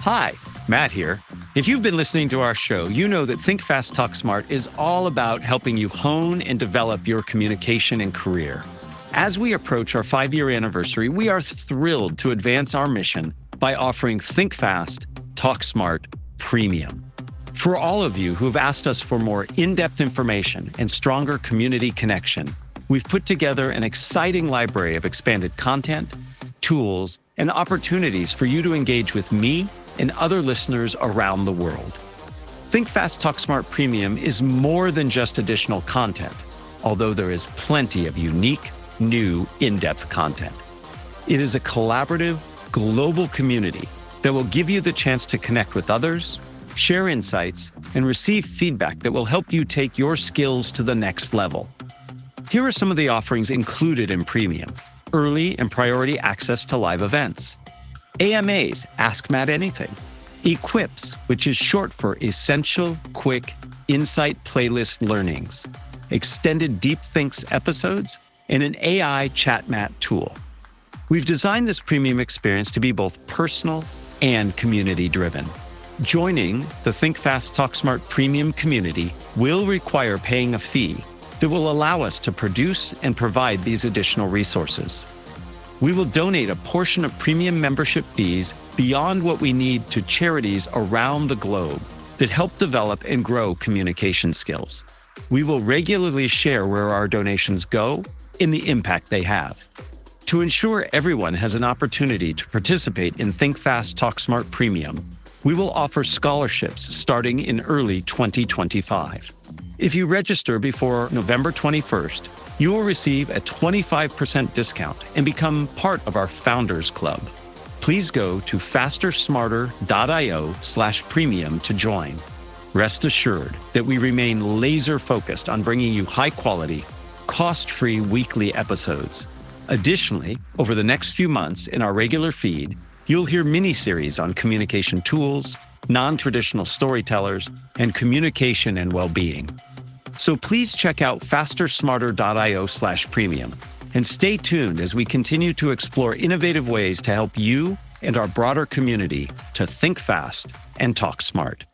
Hi, Matt here. If you've been listening to our show, you know that Think Fast, Talk Smart is all about helping you hone and develop your communication and career. As we approach our 5-year anniversary, we are thrilled to advance our mission by offering Think Fast, Talk Smart Premium. For all of you who have asked us for more in-depth information and stronger community connection, we've put together an exciting library of expanded content, tools, and opportunities for you to engage with me and other listeners around the world. Think Fast, Talk Smart Premium is more than just additional content, although there is plenty of unique, new, in-depth content. It is a collaborative, global community that will give you the chance to connect with others, share insights, and receive feedback that will help you take your skills to the next level. Here are some of the offerings included in Premium: early and priority access to live events, AMAs, Ask Matt Anything, Equips, which is short for Essential Quick Insight Playlist Learnings, extended Deep Thinks episodes, and an AI Chat Mat tool. We've designed this premium experience to be both personal and community-driven. Joining the Think Fast, Talk Smart Premium community will require paying a fee that will allow us to produce and provide these additional resources. We will donate a portion of premium membership fees beyond what we need to charities around the globe that help develop and grow communication skills. We will regularly share where our donations go and the impact they have. To ensure everyone has an opportunity to participate in Think Fast, Talk Smart Premium, we will offer scholarships starting in early 2025. If you register before November 21st, you will receive a 25% discount and become part of our Founders Club. Please go to fastersmarter.io/premium to join. Rest assured that we remain laser focused on bringing you high quality, cost-free weekly episodes. Additionally, over the next few months in our regular feed, you'll hear mini-series on communication tools, non-traditional storytellers, and communication and well-being. So please check out fastersmarter.io/premium and stay tuned as we continue to explore innovative ways to help you and our broader community to think fast and talk smart.